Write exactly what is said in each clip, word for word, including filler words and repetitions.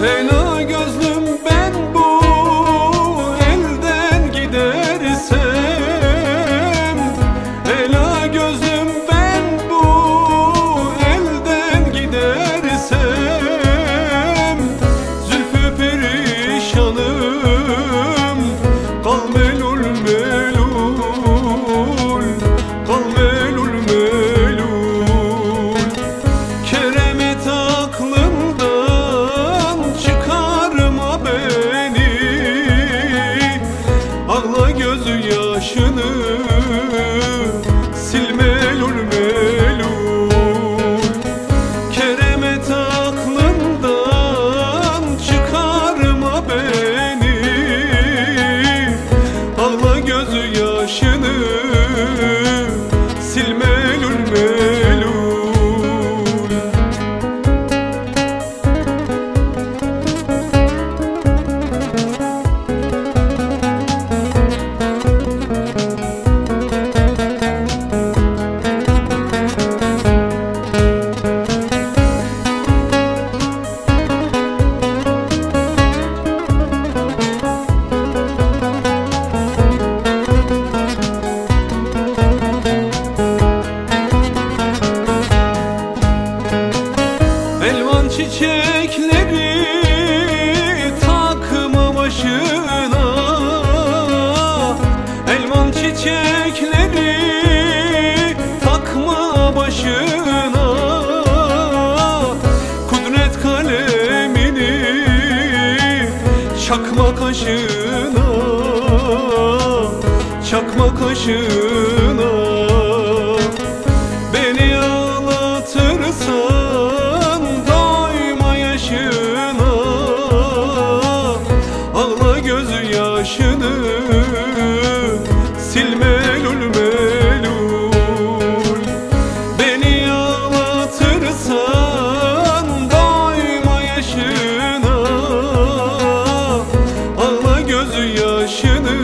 Ela gözlüm ben bu elden gidersem, ela gözlüm ben bu elden gidersem, zülfü perişanım kal melul melul, kal melul melul. Keremet aklımdan çıkarma beni, ağla gözü yaşını sil melul melul. Keremet aklımdan çıkarma beni, ağla gözü yaşını sil melul melul. Elvan çiçekleri takma başına, elvan çiçekleri takma başına. Kudret kalemini çakma kaşına, çakma kaşına. Beni ağlatırsan doyma yaşına, ağla gözü yaşını sil melul melul. Beni ağlatırsan doyma yaşına, ağla gözü yaşını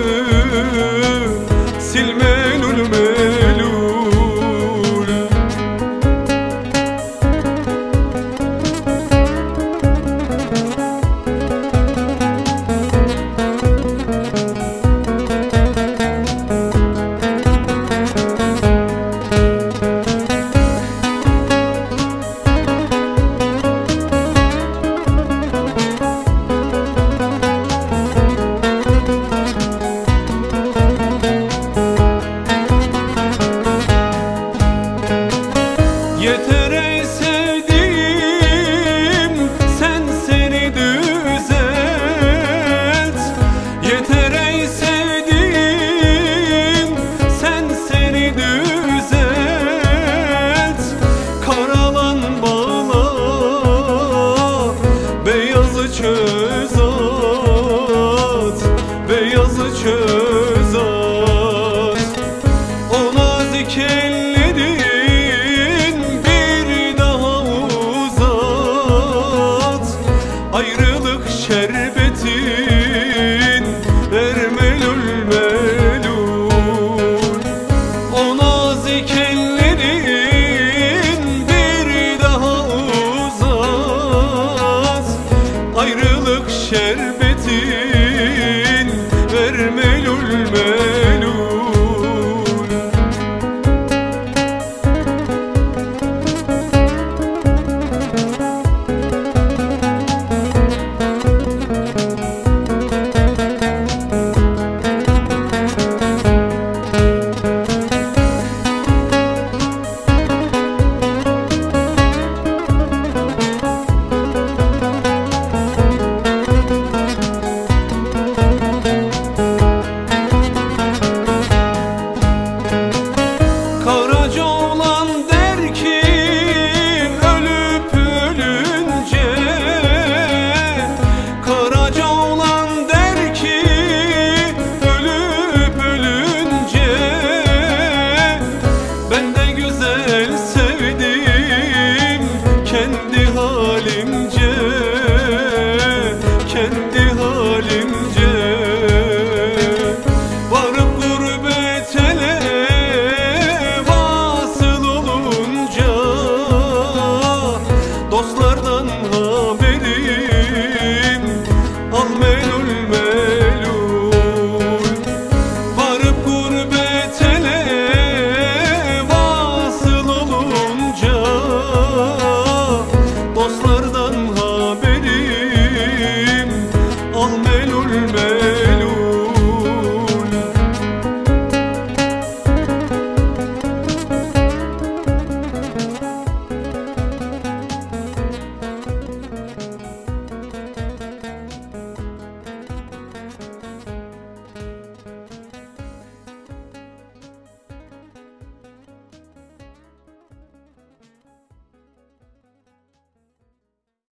sil melul melul. Yeter ey sevdiğim sen seni düzelt, yeter ey sevdiğim sen seni düzelt. Karalan bağla beyazı çöz at, beyazı çöz at. O nazik elleri ayrılık şerbetin ver melul melul. O nazik ellerin bir daha uzat, ayrılık şerbeti